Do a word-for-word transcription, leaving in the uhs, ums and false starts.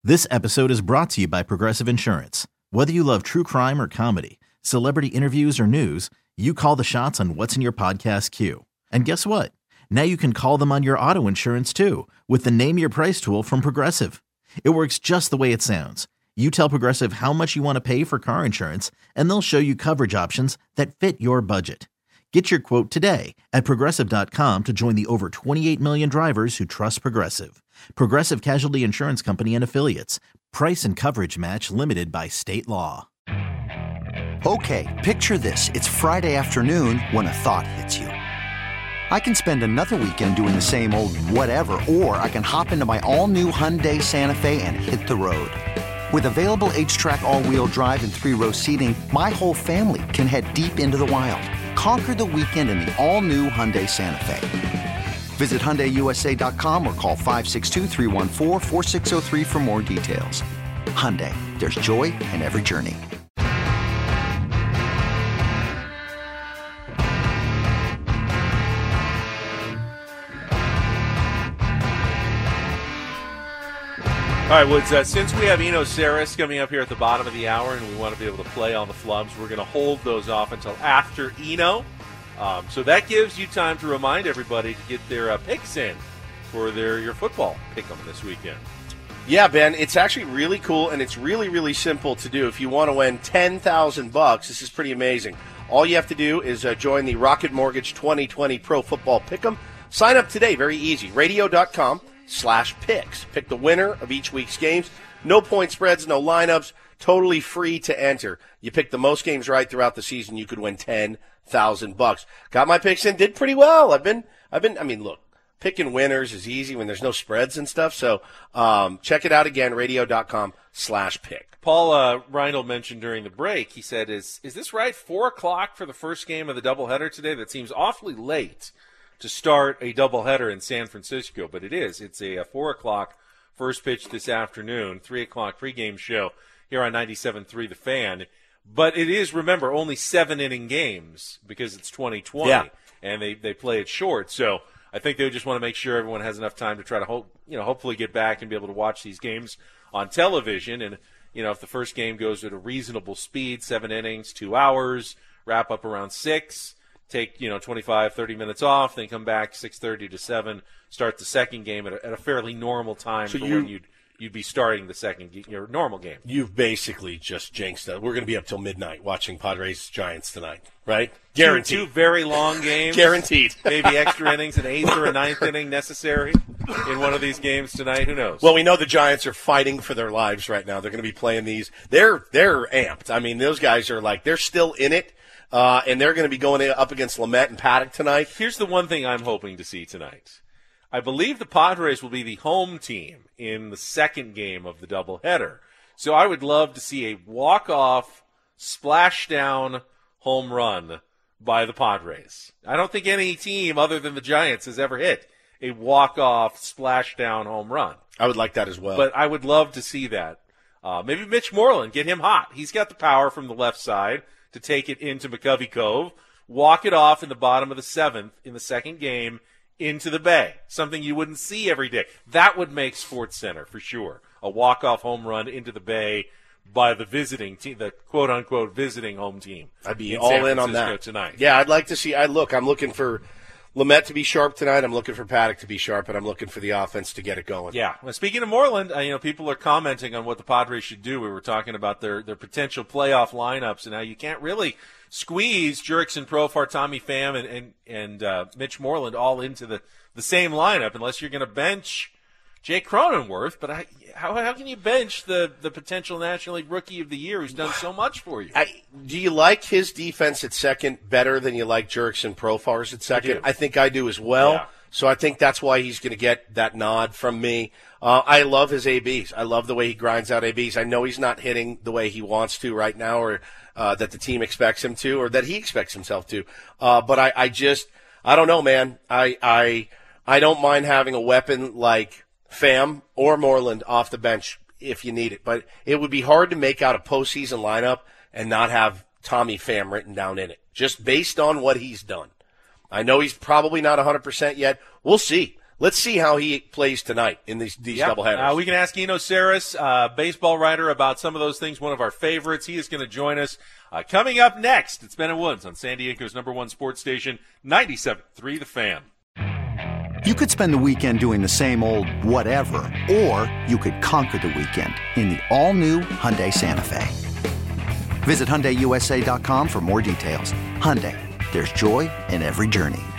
This episode is brought to you by Progressive Insurance. Whether you love true crime or comedy, celebrity interviews or news, you call the shots on what's in your podcast queue. And guess what? Now you can call them on your auto insurance too with the Name Your Price tool from Progressive. It works just the way it sounds. You tell Progressive how much you want to pay for car insurance, and they'll show you coverage options that fit your budget. Get your quote today at Progressive dot com to join the over twenty-eight million drivers who trust Progressive. Progressive Casualty Insurance Company and Affiliates. Price and coverage match limited by state law. Okay, picture this. It's Friday afternoon when a thought hits you. I can spend another weekend doing the same old whatever, or I can hop into my all-new Hyundai Santa Fe and hit the road. With available H-Track all-wheel drive and three-row seating, my whole family can head deep into the wild. Conquer the weekend in the all-new Hyundai Santa Fe. Visit Hyundai U S A dot com or call five six two, three one four, four six zero three for more details. Hyundai, there's joy in every journey. All right, Woods, uh, since we have Eno Sarris coming up here at the bottom of the hour and we want to be able to play on the flubs, we're going to hold those off until after Eno. Um, so that gives you time to remind everybody to get their uh, picks in for their your football pick-em this weekend. Yeah, Ben, it's actually really cool, and it's really, really simple to do. If you want to win ten thousand bucks, this is pretty amazing. All you have to do is uh, join the Rocket Mortgage twenty twenty Pro Football Pick'em. Sign up today, very easy, radio dot com slash picks. Pick the winner of each week's games. No point spreads, no lineups, totally free to enter. You pick the most games right throughout the season, you could win ten thousand bucks. Got my picks in, did pretty well. I've been, I've been, I mean, look, picking winners is easy when there's no spreads and stuff. So um, check it out again, radio dot com slash pick. Paul uh, Reindl mentioned during the break, he said, is is this right? Four o'clock for the first game of the doubleheader today? That seems awfully late to start a doubleheader in San Francisco, but it is. It's a, a four o'clock first pitch this afternoon, three o'clock pregame show here on ninety-seven point three The Fan. But it is, remember, only seven-inning games because it's twenty twenty, yeah. and they, they play it short. So I think they just want to make sure everyone has enough time to try to hope, you know, hopefully get back and be able to watch these games on television. And, you know, if the first game goes at a reasonable speed, seven innings, two hours, wrap up around six, take, you know, twenty-five, thirty minutes off, then come back six thirty to seven, start the second game at a, at a fairly normal time so for you, when you'd you'd be starting the second, your normal game. You've basically just jinxed it. We're going to be up till midnight watching Padres-Giants tonight, right? Guaranteed. Two, two very long games. Guaranteed. Maybe extra innings, an eighth or a ninth inning necessary in one of these games tonight. Who knows? Well, we know the Giants are fighting for their lives right now. They're going to be playing these. They're they're amped. I mean, those guys are like, they're still in it, uh, and they're going to be going up against Lamet and Paddock tonight. Here's the one thing I'm hoping to see tonight. I believe the Padres will be the home team in the second game of the doubleheader. So I would love to see a walk-off, splash-down home run by the Padres. I don't think any team other than the Giants has ever hit a walk-off, splash-down home run. I would like that as well. But I would love to see that. Uh, maybe Mitch Moreland, get him hot. He's got the power from the left side to take it into McCovey Cove, walk it off in the bottom of the seventh in the second game, into the Bay, something you wouldn't see every day. That would make SportsCenter for sure. A walk-off home run into the Bay by the visiting team, the quote-unquote visiting home team. I'd be in all San in Francisco on that tonight. Yeah, I'd like to see. I look. I'm looking for Lamet to be sharp tonight. I'm looking for Paddock to be sharp, and I'm looking for the offense to get it going. Yeah. Well, speaking of Moreland, uh, you know, people are commenting on what the Padres should do. We were talking about their their potential playoff lineups, and now you can't really squeeze Jurickson Profar, Tommy Pham, and and, and uh, Mitch Moreland all into the the same lineup unless you're going to bench Jake Cronenworth. But I, how how can you bench the, the potential National League Rookie of the Year who's done so much for you? I, do you like his defense at second better than you like Jurickson Profar's at second? I, I think I do as well. Yeah. So I think that's why he's going to get that nod from me. Uh, I love his A Bs. I love the way he grinds out A Bs. I know he's not hitting the way he wants to right now, or uh, that the team expects him to, or that he expects himself to. Uh, but I, I just, I don't know, man. I, I, I don't mind having a weapon like Pham or Moreland off the bench if you need it. But it would be hard to make out a postseason lineup and not have Tommy Pham written down in it, just based on what he's done. I know he's probably not one hundred percent yet. We'll see. let's see how he plays tonight in these, these yep. doubleheaders. Uh, we can ask Eno Saris, uh, baseball writer, about some of those things, one of our favorites. He is going to join us uh, coming up next. It's Ben and Woods on San Diego's number one sports station, ninety-seven point three The Fan. You could spend the weekend doing the same old whatever, or you could conquer the weekend in the all-new Hyundai Santa Fe. Visit Hyundai U S A dot com for more details. Hyundai, there's joy in every journey.